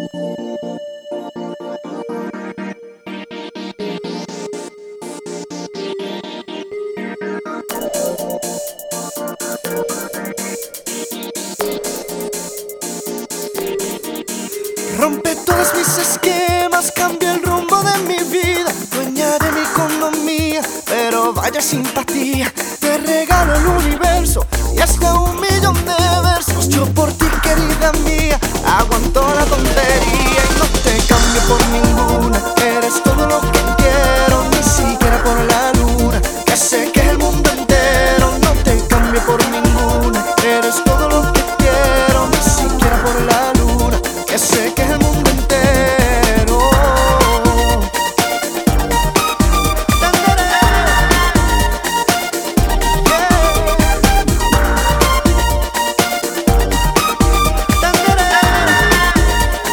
Rompe todos mis esquemas, cambia el rumbo de mi vida, dueña de mi economía, pero vaya simpatía. Te regalo el universo y hasta 1.000.000 de versos. Yo por ti, querida mía, aguanto la tontería.